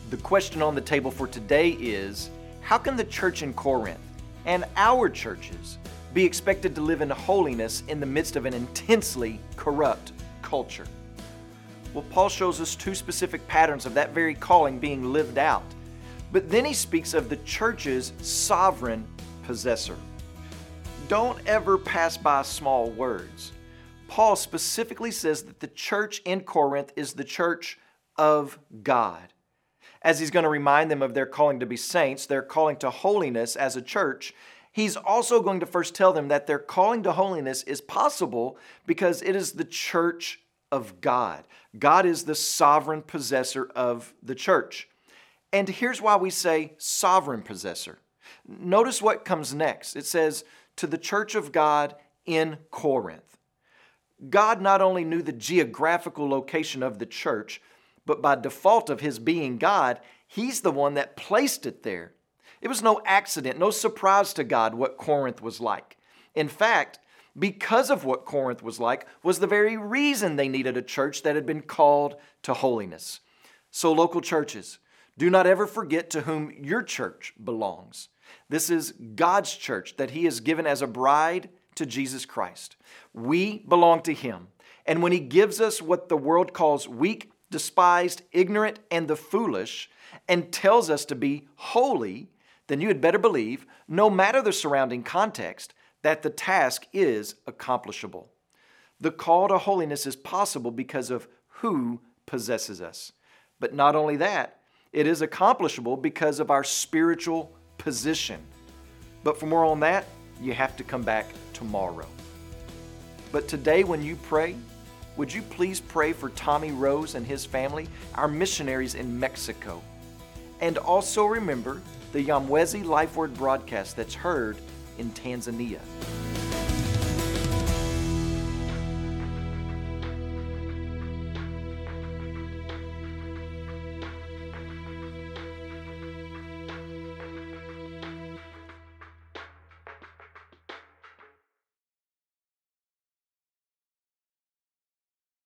The question on the table for today is, how can the church in Corinth and our churches be expected to live in holiness in the midst of an intensely corrupt culture? Well, Paul shows us two specific patterns of that very calling being lived out. But then he speaks of the church's sovereign possessor. Don't ever pass by small words. Paul specifically says that the church in Corinth is the church of God. As he's going to remind them of their calling to be saints, their calling to holiness as a church, he's also going to first tell them that their calling to holiness is possible because it is the church of God. God is the sovereign possessor of the church. And here's why we say sovereign possessor. Notice what comes next. It says, to the church of God in Corinth. God not only knew the geographical location of the church, but by default of his being God, he's the one that placed it there. It was no accident, no surprise to God what Corinth was like. In fact, because of what Corinth was like, was the very reason they needed a church that had been called to holiness. So local churches, do not ever forget to whom your church belongs. This is God's church that he has given as a bride to Jesus Christ. We belong to him. And when he gives us what the world calls weak, despised, ignorant, and the foolish, and tells us to be holy, then you had better believe, no matter the surrounding context, that the task is accomplishable. The call to holiness is possible because of who possesses us. But not only that, it is accomplishable because of our spiritual position. But for more on that, you have to come back tomorrow. But today when you pray, would you please pray for Tommy Rose and his family, our missionaries in Mexico? And also remember the Yamwezi Life Word broadcast that's heard in Tanzania.